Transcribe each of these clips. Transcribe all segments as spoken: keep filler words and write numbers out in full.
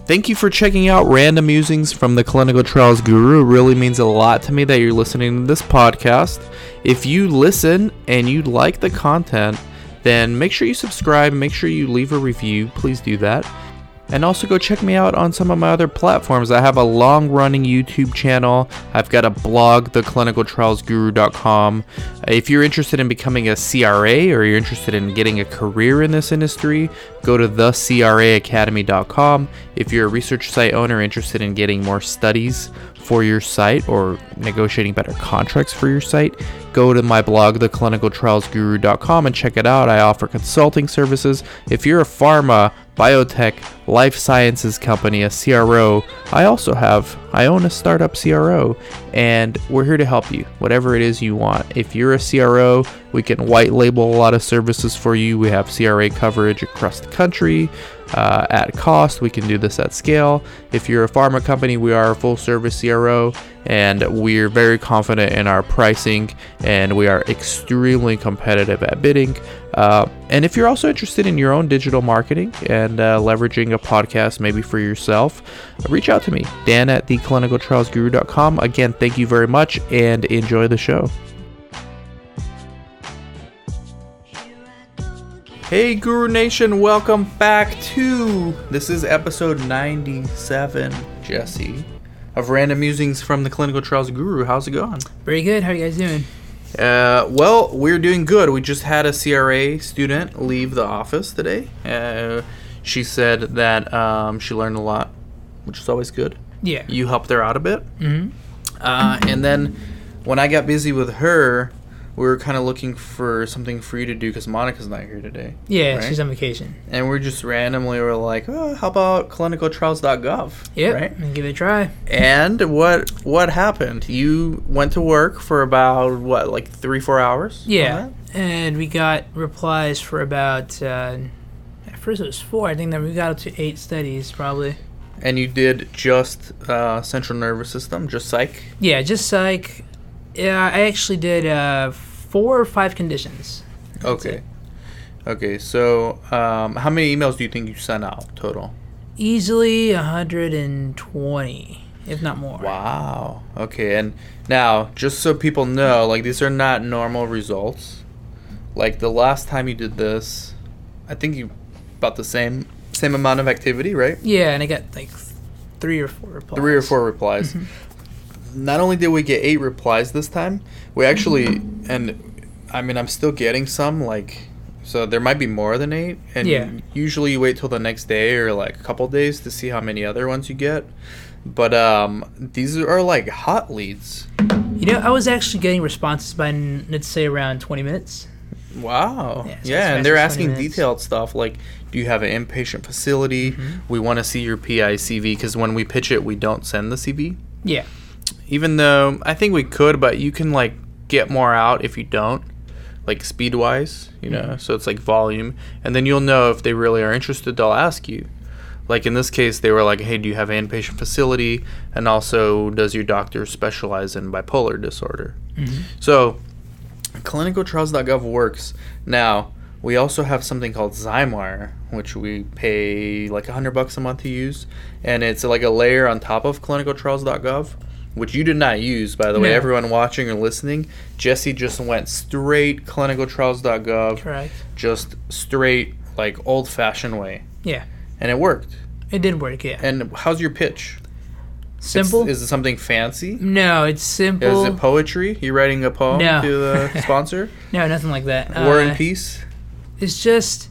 Thank you for checking out Random Musings from the Clinical Trials Guru. It really means a lot to me that you're listening to this podcast. If you listen and you like the content, then make sure you subscribe, make sure you leave a review. Please do that. And also go check me out on some of my other platforms. I have a long-running YouTube channel. I've got a blog, the clinical trials guru dot com. If you're interested in becoming a C R A or you're interested in getting a career in this industry, go to the c r a academy dot com. If you're a research site owner interested in getting more studies for your site or negotiating better contracts for your site, go to my blog, the clinical trials guru dot com, and check it out. I offer consulting services. If you're a pharma, biotech, life sciences company, a C R O, I also have, I own a startup C R O, and we're here to help you, whatever it is you want. If you're a C R O, we can white label a lot of services for you. We have C R A coverage across the country uh, at cost. We can do this at scale. If you're a pharma company, we are a full service C R O, and we're very confident in our pricing, and we are extremely competitive at bidding. Uh, and if you're also interested in your own digital marketing and uh, leveraging a podcast maybe for yourself, reach out to me, Dan at the clinical trials guru dot com. Again, thank you very much and enjoy the show. Hey Guru Nation, welcome back to, this is episode ninety-seven, Jesse, of Random Musings from the Clinical Trials Guru. How's it going? Very good. How are you guys doing? Uh, well, we're doing good. We just had a C R A student leave the office today. Uh, she said that um, she learned a lot, which is always good. Yeah. You helped her out a bit. Mm-hmm. Uh, and then when I got busy with her, we were kind of looking for something for you to do because Monica's not here today. Yeah, right? She's on vacation. And we're just randomly were like, oh, how about clinical trials dot gov? Yep, right? and give it a try. And what what happened? You went to work for about, what, like three, four hours? Yeah, and we got replies for about, uh, at first it was four. I think that we got up to eight studies, probably. And you did just uh, central nervous system, just psych? Yeah, just psych. Yeah, I actually did uh, four or five conditions. That's okay. it. Okay, so um, how many emails do you think you sent out total? Easily one hundred twenty, if not more. Wow. Okay, and now, just so people know, like, these are not normal results. Like, the last time you did this, I think you about the same same amount of activity, right? Yeah, and I got, like, three or four replies. Three or four replies. Mm-hmm. Not only did we get eight replies this time, we actually, and I mean, I'm still getting some, like, so there might be more than eight. And yeah. Usually you wait till the next day or like a couple days to see how many other ones you get. But um, these are like hot leads. You know, I was actually getting responses by, let's say, around twenty minutes. Wow. Yeah, so yeah, and they're asking minutes. detailed stuff like, do you have an inpatient facility? Mm-hmm. We want to see your P I C V because when we pitch it, we don't send the C V. Yeah. Even though I think we could, but you can like get more out if you don't, like speed wise, you know. Mm-hmm. So it's like volume, and then you'll know if they really are interested. They'll ask you. Like in this case, they were like, "Hey, do you have an inpatient facility? And also, does your doctor specialize in bipolar disorder?" Mm-hmm. So, clinical trials dot gov works. Now, we also have something called Zymewire, which we pay like a hundred bucks a month to use, and it's like a layer on top of clinical trials dot gov. Which you did not use, by the no. way. Everyone watching or listening, Jesse just went straight clinical trials dot gov. Correct. Just straight, like, old-fashioned way. Yeah. And it worked. It did work, yeah. And how's your pitch? Simple? It's, is it something fancy? No, it's simple. Is it poetry? You writing a poem no. to the sponsor? No, nothing like that. War uh, and Peace? It's just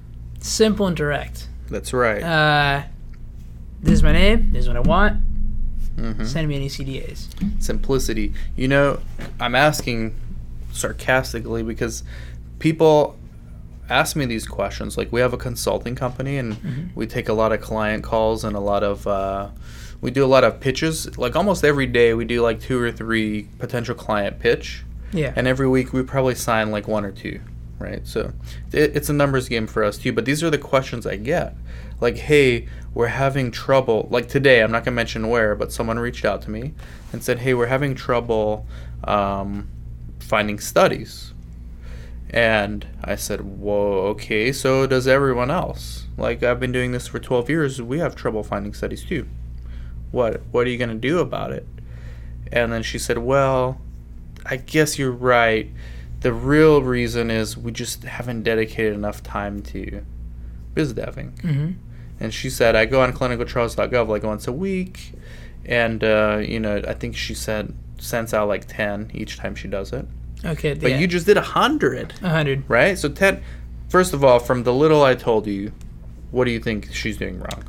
simple and direct. That's right. Uh, this is my name. This is what I want. Mm-hmm. Send me any C D As. Simplicity. You know, I'm asking sarcastically because people ask me these questions. Like, we have a consulting company, and mm-hmm. we take a lot of client calls and a lot of uh, we do a lot of pitches. Like, almost every day we do like two or three potential client pitch. Yeah. And every week we probably sign like one or two, right? So it, it's a numbers game for us too. But these are the questions I get. Like, hey, we're having trouble. Like today, I'm not going to mention where, but someone reached out to me and said, hey, we're having trouble um, finding studies. And I said, whoa, okay, so does everyone else. Like, I've been doing this for twelve years. We have trouble finding studies too. What? What are you going to do about it? And then she said, well, I guess you're right. The real reason is we just haven't dedicated enough time to biz deving. Mm-hmm. And she said, I go on clinical trials dot gov like once a week. And, uh, you know, I think she said sends out like ten each time she does it. Okay. But yeah. you just did one hundred. one hundred. Right? So ten. First of all, from the little I told you, what do you think she's doing wrong?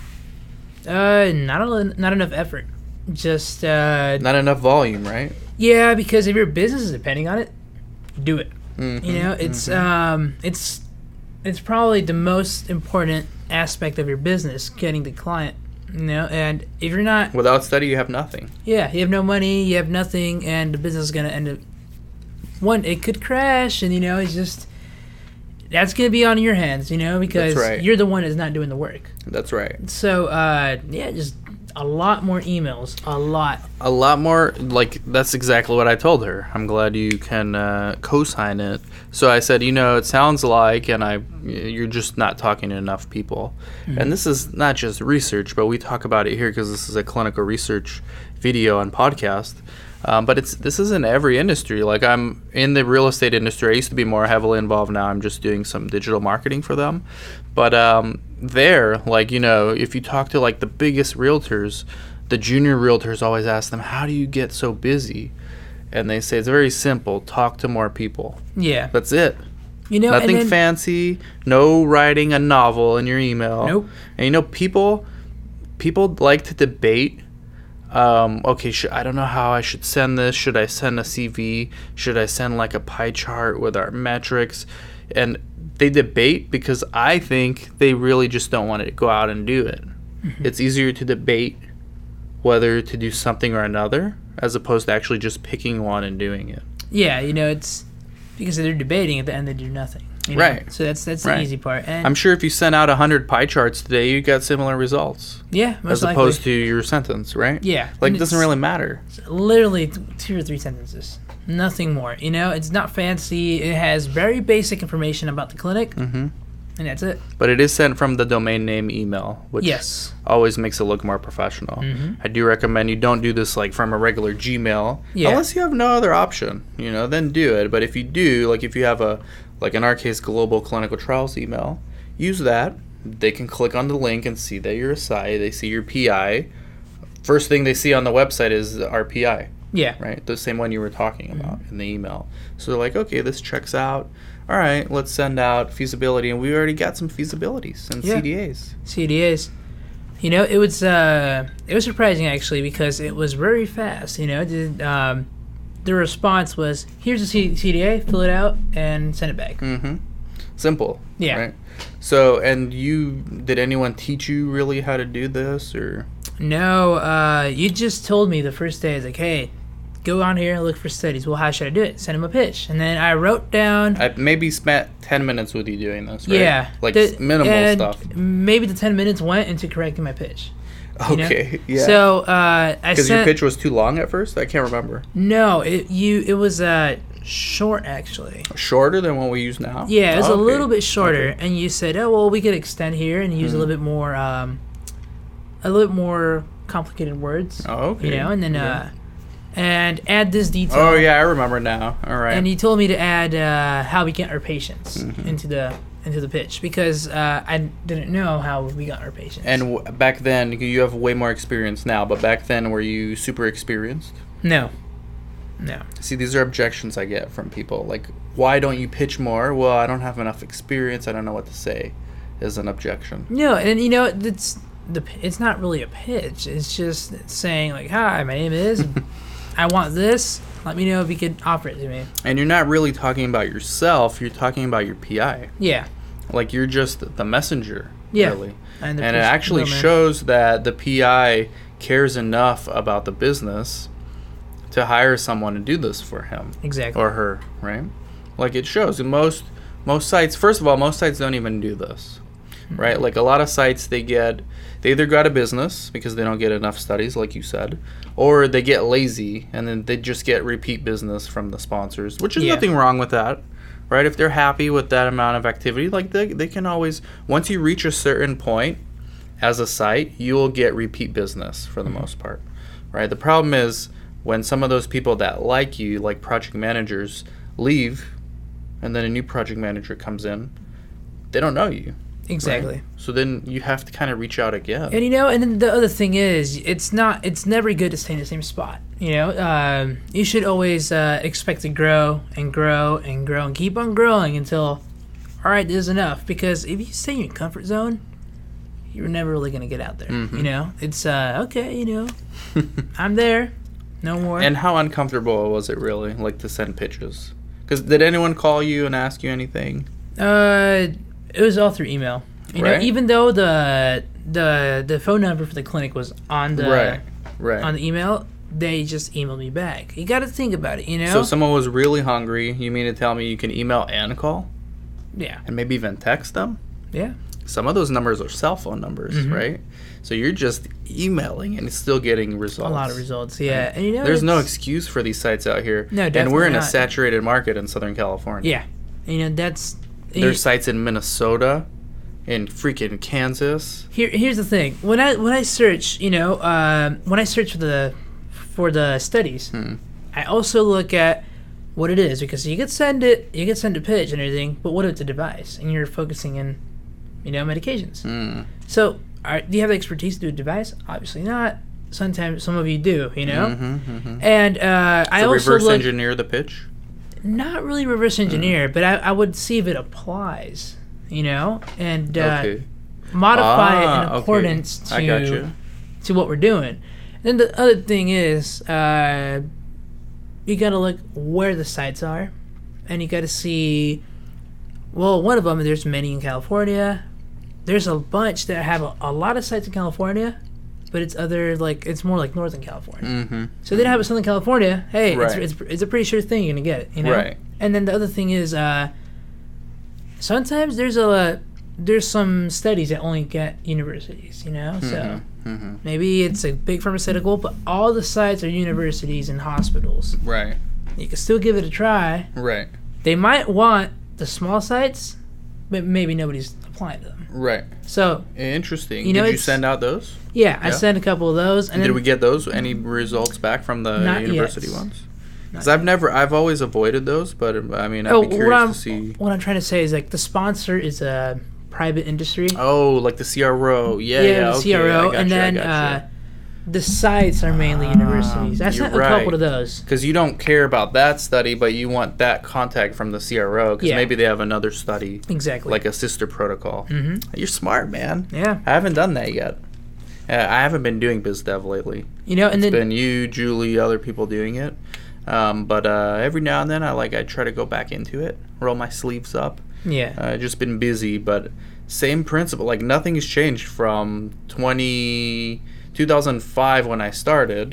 Uh, not a, not enough effort. Just uh, Not enough volume, right? yeah, because if your business is depending on it, do it. Mm-hmm, You know, it's mm-hmm. um, it's it's probably the most important aspect of your business, getting the client. You know, and if you're not, Without study, you have nothing. yeah, you have no money, you have nothing, and the business is gonna end up. One, it could crash, and you know, it's just that's gonna be on your hands, you know, because right. you're the one that's not doing the work. That's right. So, uh, yeah, just a lot more emails, a lot. A lot more, like, that's exactly what I told her. I'm glad you can uh, co-sign it. So I said, you know, it sounds like, and I, you're just not talking to enough people. Mm-hmm. And this is not just research, but we talk about it here because this is a clinical research video and podcast. Um, but it's this is in every industry. Like, I'm in the real estate industry. I used to be more heavily involved. Now I'm just doing some digital marketing for them. But um, there, like, you know, if you talk to like the biggest realtors, the junior realtors always ask them, how do you get so busy? And they say it's very simple. Talk to more people. Yeah. That's it. You know, Nothing and then, fancy. No writing a novel in your email. Nope. And you know, people people like to debate. Um, okay, sh- I don't know how I should send this. Should I send a C V? Should I send like a pie chart with our metrics? And they debate because I think they really just don't want to go out and do it. Mm-hmm. It's easier to debate whether to do something or another as opposed to actually just picking one and doing it. Yeah, you know, it's because they're debating at the end they do nothing. You know? Right. So that's that's right. the easy part. And I'm sure if you sent out one hundred pie charts today, you got similar results. Yeah, most as likely. opposed to your sentence, right? Yeah. Like, and it doesn't really matter. It's literally th- two or three sentences. Nothing more. You know, it's not fancy. It has very basic information about the clinic, Mm-hmm. and that's it. But it is sent from the domain name email, which Yes. always makes it look more professional. Mm-hmm. I do recommend you don't do this like from a regular Gmail, Yeah. unless you have no other option. You know, then do it. But if you do, like if you have a, like in our case, global clinical trials email, use that. They can click on the link and see that you're a S I. They see your P I. First thing they see on the website is our P I. Yeah. Right? The same one you were talking about mm-hmm. in the email. So they're like, okay, this checks out. All right, let's send out feasibility. And we already got some feasibilities and yeah. C D As. C D As. You know, it was uh, it was surprising actually because it was very fast. You know, the, um, the response was, here's a C- CDA, fill it out, and send it back. Mm-hmm. Simple. Yeah. Right? So, and you, did anyone teach you really how to do this, or? No, uh, you just told me the first day. I was like, hey, go on here and look for studies. Well, how should I do it? Send him a pitch. And then I wrote down... I maybe spent ten minutes with you doing this, right? Yeah. Like the, minimal and stuff. Maybe the ten minutes went into correcting my pitch. Okay, you know? yeah. So, uh, I Because sent... your pitch was too long at first? I can't remember. No, it you it was uh, short, actually. Shorter than what we use now? Yeah, it was oh, a okay. little bit shorter. Okay. And you said, oh, well, we could extend here and use mm. a little bit more... Um, a little bit more complicated words. Oh, okay. You know, and then... Okay. Uh, and add this detail. Oh, yeah, I remember now. All right. And he told me to add uh, how we get our patients mm-hmm. into the into the pitch because uh, I didn't know how we got our patients. And w- back then, you have way more experience now, but back then, were you super experienced? No. No. See, these are objections I get from people. Like, why don't you pitch more? Well, I don't have enough experience. I don't know what to say is an objection. No, and you know, it's, the, it's not really a pitch. It's just saying, like, hi, my name is... I want this. Let me know if you could offer it to me. And you're not really talking about yourself. You're talking about your P I. Yeah. Like, you're just the messenger, yeah. really. And, and it actually woman. shows that the P I cares enough about the business to hire someone to do this for him. Exactly. Or her, right? Like, it shows. And most, most sites, first of all, most sites don't even do this, mm-hmm. right? Like, a lot of sites, they get... They either go out of business because they don't get enough studies, like you said, or they get lazy and then they just get repeat business from the sponsors, which is yeah. nothing wrong with that. right? If they're happy with that amount of activity, like they, they can always, once you reach a certain point as a site, you will get repeat business for the mm-hmm. most part, right? The problem is when some of those people that like you, like project managers, leave and then a new project manager comes in, they don't know you. Exactly. Right? So then you have to kind of reach out again. And you know, and then the other thing is, it's not, it's never good to stay in the same spot. You know, um, you should always uh, expect to grow and grow and grow and keep on growing until, all right, this is enough. Because if you stay in your comfort zone, you're never really gonna get out there. Mm-hmm. You know, it's uh, okay. You know, I'm there, no more. And how uncomfortable was it really, like to send pitches? Because did anyone call you and ask you anything? Uh. It was all through email. You right. know, even though the the the phone number for the clinic was on the right. Right. on the email, they just emailed me back. You got to think about it, you know? So if someone was really hungry, you mean to tell me you can email and call? Yeah. And maybe even text them? Yeah. Some of those numbers are cell phone numbers, mm-hmm. right? So you're just emailing and still getting results. A lot of results, yeah. Right. And you know, there's no excuse for these sites out here. No, definitely And we're in not. a saturated market in Southern California. Yeah. You know, that's... There's sites in Minnesota, in freaking Kansas. Here, here's the thing. When I when I search, you know, um, when I search for the for the studies, hmm. I also look at what it is, because you could send it, you could send a pitch and everything, but what if it's a device and you're focusing in, you know, medications? Hmm. So, are, do you have the expertise to do a device? Obviously not. Sometimes some of you do, you know. Mm-hmm, mm-hmm. And uh, I so also reverse look, engineer the pitch. Not really reverse engineer, mm. but I, I would see if it applies, you know, and uh, okay. modify ah, it in accordance okay. to to what we're doing. Then the other thing is, uh, you got to look where the sites are, and you got to see. Well, one of them, there's many in California. There's a bunch that have a, a lot of sites in California, but it's other like it's more like Northern California. Mm-hmm. So they don't have a Southern California. Hey, right. it's, it's it's a pretty sure thing you're gonna get it, you know. Right. And then the other thing is, uh, sometimes there's a there's some studies that only get universities, you know. Mm-hmm. So mm-hmm. maybe it's a big pharmaceutical, but all the sites are universities and hospitals. Right. You can still give it a try. Right. They might want the small sites, but maybe nobody's applying to them. Right. So interesting. You know, did you send out those? Yeah, yeah, I sent a couple of those. And, and did then, we get those? Any results back from the not university yet. ones? Because I've never, I've always avoided those, but I mean, I'd oh, be curious to see. What I'm trying to say is like the sponsor is a private industry. Oh, like the C R O. Yeah, yeah, yeah. the Okay, C R O, and you, then uh, the sites are mainly um, universities. I sent a right. couple of those. Because you don't care about that study, but you want that contact from the C R O, because yeah. maybe they have another study. Exactly. Like a sister protocol. Mm-hmm. You're smart, man. Yeah. I haven't done that yet. Uh, I haven't been doing biz dev lately. You know, and it's then been you, Julie, other people doing it. Um, but uh, every now and then, I like I try to go back into it, roll my sleeves up. Yeah. Uh, just been busy, but same principle. Like nothing has changed from twenty, two thousand five when I started.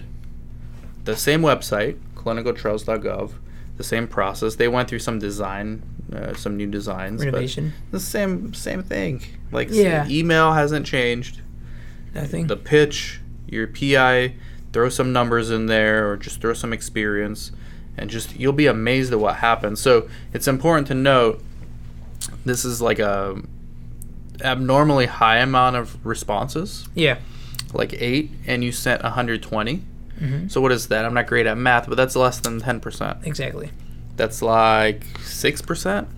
The same website, clinical trials dot gov, the same process. They went through some design, uh, some new designs, renovation. But the same same thing. Like yeah. email hasn't changed. Nothing. The pitch, your P I. Throw some numbers in there, or just throw some experience, and just you'll be amazed at what happens. So it's important to note this is like a abnormally high amount of responses. Yeah. Like eight, and you sent one hundred twenty. Mm-hmm. So what is that? I'm not great at math, but that's less than ten percent. Exactly. That's like six percent?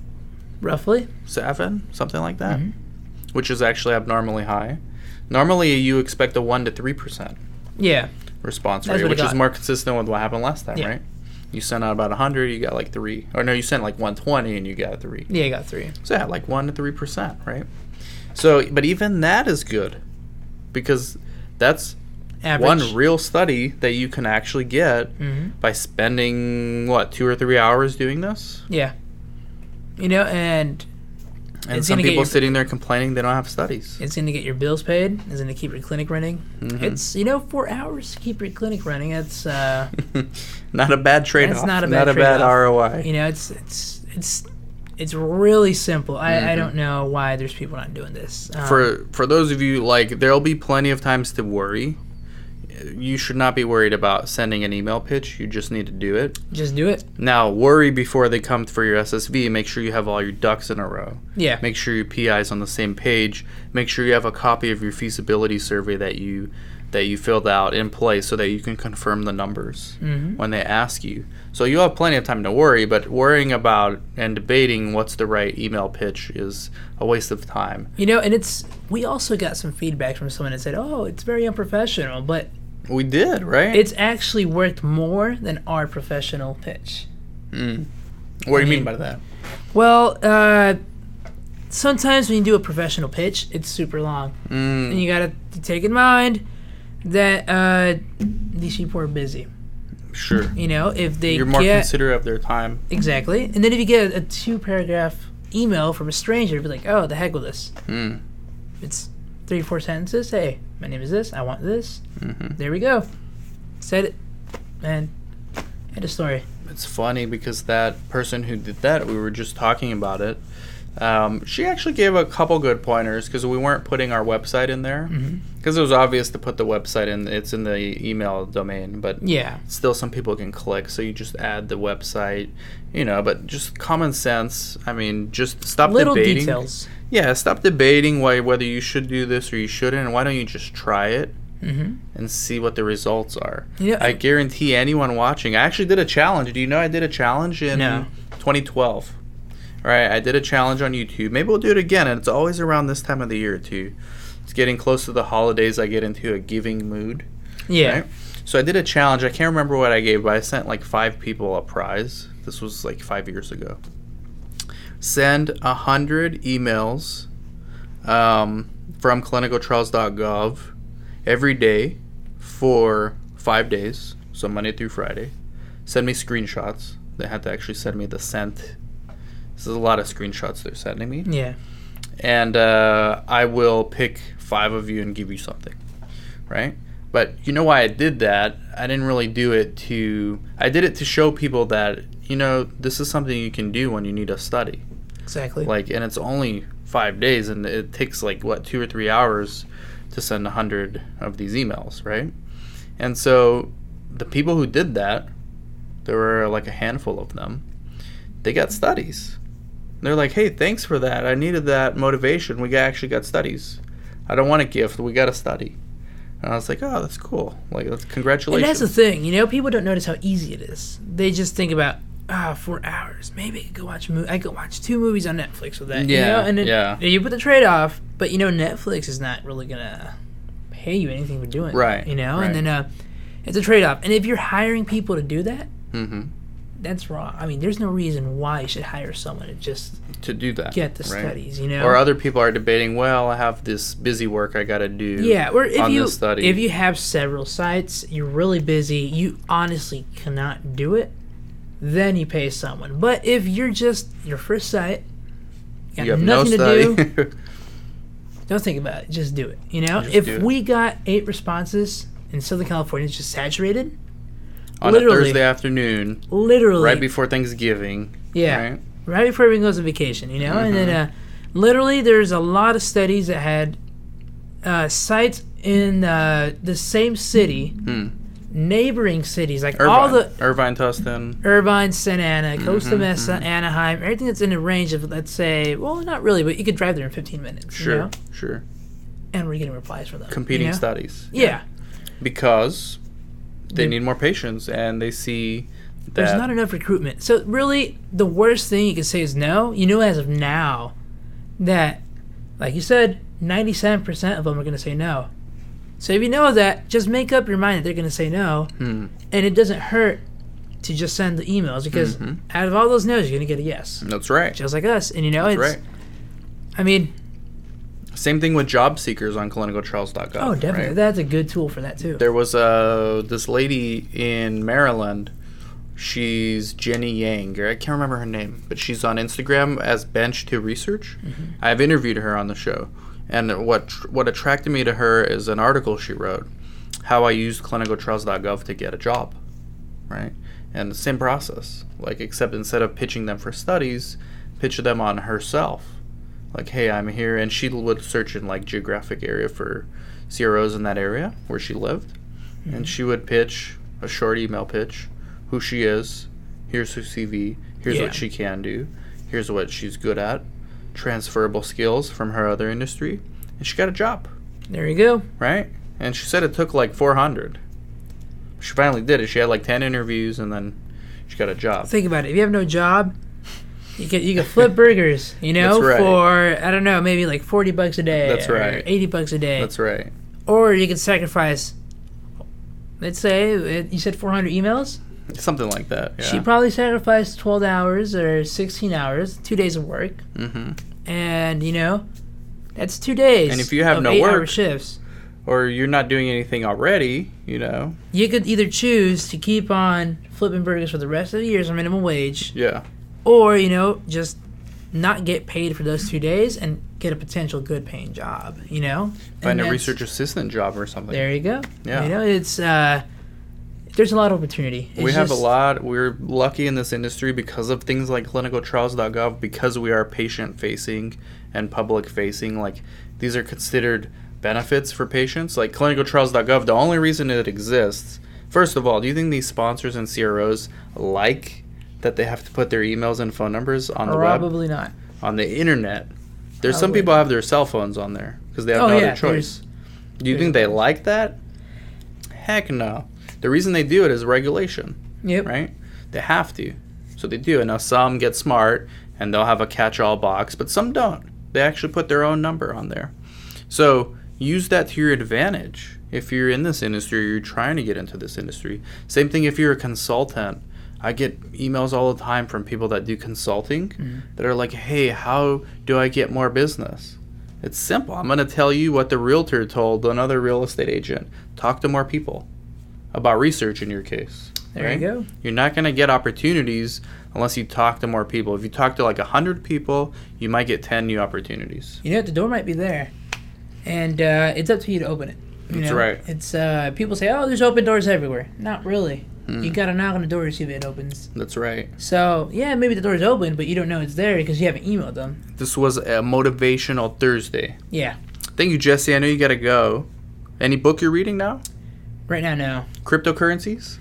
Roughly. seven? Something like that? Mm-hmm. Which is actually abnormally high. Normally you expect a one to three percent. Yeah. Response rate, which is more consistent with what happened last time, yeah. right? You sent out about one hundred, you got like three. Or no, you sent like one hundred twenty and you got three. Yeah, you got three. So yeah, like one to three percent, right? So, but even that is good because that's Average. One real study that you can actually get mm-hmm. by spending, what, two or three hours doing this? Yeah. You know, and... And some people your, sitting there complaining they don't have studies. It's going to get your bills paid. It's going to keep your clinic running. Mm-hmm. It's, you know, four hours to keep your clinic running. It's uh, not a bad trade-off. It's not a bad Not a trade-off. bad R O I. You know, it's it's it's it's really simple. I, Mm-hmm. I don't know why there's people not doing this. Um, for for those of you, like, there'll be plenty of times to worry. you should not be worried about sending an email pitch. You just need to do it. Just do it. Now, worry before they come for your S S V. Make sure you have all your ducks in a row. Yeah. Make sure your P I's on the same page. Make sure you have a copy of your feasibility survey that you that you filled out in place so that you can confirm the numbers Mm-hmm. when they ask you. So you'll have plenty of time to worry, but worrying about and debating what's the right email pitch is a waste of time. You know, and it's we also got some feedback from someone that said, "Oh, it's very unprofessional," but We did, right? it's actually worked more than our professional pitch. Mm. What do you I mean mean- by that? Well, uh, sometimes when you do a professional pitch, it's super long, Mm. and you gotta take in mind that uh, these people are busy. Sure. You know, if they You're more get considerate of their time. exactly, and then if you get a, a two-paragraph email from a stranger, be like, "Oh, the heck with this." Mm. It's three, four sentences. Hey, my name is this. I want this. Mm-hmm. There we go. Said it, and end of story. It's funny because that person who did that, we were just talking about it. Um, she actually gave a couple good pointers because we weren't putting our website in there because Mm-hmm. it was obvious to put the website in. It's in the email domain, but Yeah. still some people can click. So you just add the website, you know. But just common sense. I mean, just stop Little debating. details. Yeah, stop debating why whether you should do this or you shouldn't. And why don't you just try it Mm-hmm. and see what the results are? Yeah. I guarantee anyone watching. I actually did a challenge. Do you know I did a challenge in No. twenty twelve? All right, I did a challenge on YouTube. Maybe we'll do it again, and it's always around this time of the year too. It's getting close to the holidays. I get into a giving mood. Yeah. Right? So I did a challenge. I can't remember what I gave, but I sent like five people a prize. This was like five years ago. Send a hundred emails um, from clinical trials dot gov every day for five days, so Monday through Friday. Send me screenshots. They had to actually send me the sent. This is a lot of screenshots they're sending me. Yeah. And uh, I will pick five of you and give you something, right? But you know why I did that? I didn't really do it to... I did it to show people that, you know, this is something you can do when you need a study. Exactly. Like, and it's only five days, and it takes like what two or three hours to send a hundred of these emails, right? And so the people who did that, there were like a handful of them. They got studies. They're like, hey, thanks for that. I needed that motivation. We got, actually got studies. I don't want a gift. We got a study. And I was like, oh, that's cool. Like, that's congratulations. And that's the thing, you know, people don't notice how easy it is. They just think about, ah, four hours. Maybe I could go watch a movie. I could watch two movies on Netflix with that. Yeah, You know? And then yeah. you put the trade off, but you know, Netflix is not really gonna pay you anything for doing Right, that. You know, right. and then uh, it's a trade off. And if you're hiring people to do that, Mm-hmm. that's wrong. I mean, there's no reason why you should hire someone to just To do that. get the right? studies. You know, Or other people are debating, well, I have this busy work I got to do. yeah, or if on you this study. if you have several sites, you're really busy, you honestly cannot do it, then you pay someone. But if you're just your first site, you got You have no nothing study. to do, don't think about it. Just do it. You know, Just if do it. we got eight responses in Southern California, it's just saturated. on literally, a Thursday afternoon, literally, right before Thanksgiving. yeah, Right? right before everyone goes on vacation. You know, and then Mhm. uh, literally, there's a lot of studies that had uh, sites in uh, the same city. Hmm. Neighboring cities, like Irvine. all the Irvine, Tustin. Irvine, Santa Ana, Costa Mhm, Mesa, mhm. Anaheim, everything that's in a range of, let's say, well, not really, but you could drive there in fifteen minutes. Sure, You know? sure. And we're getting replies from them. Competing you know? studies. Yeah. Because they The- need more patients and they see that. There's not enough recruitment. So, really, the worst thing you can say is no. You know, as of now, that, like you said, ninety-seven percent of them are going to say no. So, if you know that, just make up your mind that they're going to say no. Hmm. And it doesn't hurt to just send the emails because Mhm. out of all those no's, you're going to get a yes. That's right. Just like us. And, you know, That's it's. right. I mean, Same thing with job seekers on clinical trials dot gov. oh, definitely. right? That's a good tool for that, too. There was uh, this lady in Maryland. She's Jenny Yang. Or I can't remember her name, but she's on Instagram as Bench to Research. Mm-hmm. I've interviewed her on the show, and what what attracted me to her is an article she wrote, how I used clinical trials dot gov to get a job, right? And the same process, like except instead of pitching them for studies, pitch them on herself. Like, hey, I'm here, and she would search in like geographic area for C R Os in that area where she lived. mm-hmm. and she would pitch a short email pitch, who she is, here's her C V, here's yeah. what she can do, here's what she's good at, transferable skills from her other industry, and she got a job. There you go. Right? And she said it took like four hundred. She finally did it. She had like ten interviews, and then she got a job. Think about it. If you have no job, you can you can flip burgers, you know, right. for I don't know, maybe like forty bucks a day. That's right. Or eighty bucks a day. That's right. Or you can sacrifice. Let's say it, you said four hundred emails. Something like that. Yeah. She probably sacrificed twelve hours or sixteen hours, two days of work, mm-hmm. and you know, that's two days. And if you have of no eight-hour work shifts, or you're not doing anything already, you know, you could either choose to keep on flipping burgers for the rest of the year as a minimum wage. Yeah. Or, you know, just not get paid for those two days and get a potential good paying job, you know? Find and a research assistant job or something. There you go. Yeah. You know, it's, uh, there's a lot of opportunity. It's we have just, a lot. We're lucky in this industry because of things like clinical trials dot gov, because we are patient facing and public facing. Like, these are considered benefits for patients. Like clinical trials dot gov, the only reason it exists, first of all, do you think these sponsors and C R Os like that they have to put their emails and phone numbers on the web? Probably not. On the internet. There's Probably. Some people have their cell phones on there because they have oh, no yeah, other choice. Do you think they like that? Heck no. The reason they do it is regulation. Yep. Right? They have to. So they do. And now some get smart and they'll have a catch-all box, but some don't. They actually put their own number on there. So use that to your advantage if you're in this industry or you're trying to get into this industry. Same thing if you're a consultant. I get emails all the time from people that do consulting mm-hmm. that are like, hey, how do I get more business? It's simple. I'm going to tell you what the realtor told another real estate agent. Talk to more people about research in your case. There right? you go. You're not going to get opportunities unless you talk to more people. If you talk to like one hundred people, you might get ten new opportunities. You know, the door might be there. And uh, it's up to you to open it. You That's know? right. It's uh, people say, oh, there's open doors everywhere. Not really. Hmm. You got to knock on the door to see if it opens. That's right. So, yeah, maybe the door's open, but you don't know it's there because you haven't emailed them. This was a motivational Thursday. Yeah. Thank you, Jesse. I know you got to go. Any book you're reading now? Right now, no. Cryptocurrencies?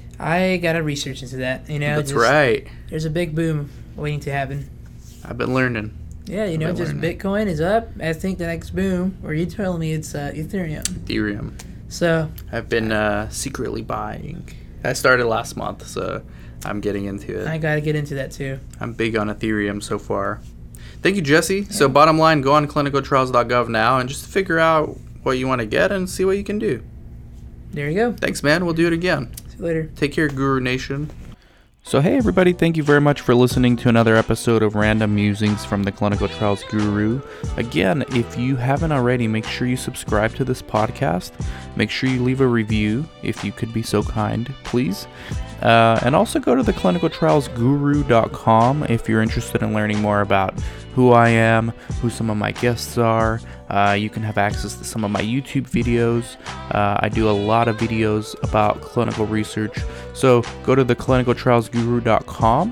I got to research into that. You know, That's just, right. There's a big boom waiting to happen. I've been learning. Yeah, you know, just learning. Bitcoin is up. I think the next boom, or you telling me it's uh, Ethereum. Ethereum. So. I've been uh, secretly buying. I started last month, so I'm getting into it. I got to get into that, too. I'm big on Ethereum so far. Thank you, Jesse. Yeah. So bottom line, go on clinical trials dot gov now and just figure out what you want to get and see what you can do. There you go. Thanks, man. We'll do it again. See you later. Take care, Guru Nation. So hey everybody, thank you very much for listening to another episode of Random Musings from the Clinical Trials Guru. Again, if you haven't already, make sure you subscribe to this podcast. Make sure you leave a review, if you could be so kind, please. Uh, and also go to the clinical trials guru dot com if you're interested in learning more about who I am, who some of my guests are. Uh, you can have access to some of my YouTube videos. Uh, I do a lot of videos about clinical research. So go to the clinical trials guru dot com,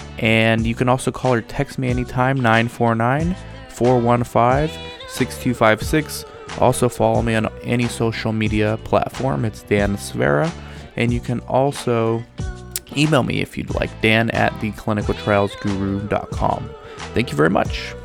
and you can also call or text me anytime, nine four nine, four one five, six two five six. Also follow me on any social media platform. It's Dan Svera. And you can also email me if you'd like, Dan at the clinical trials guru dot com. Thank you very much.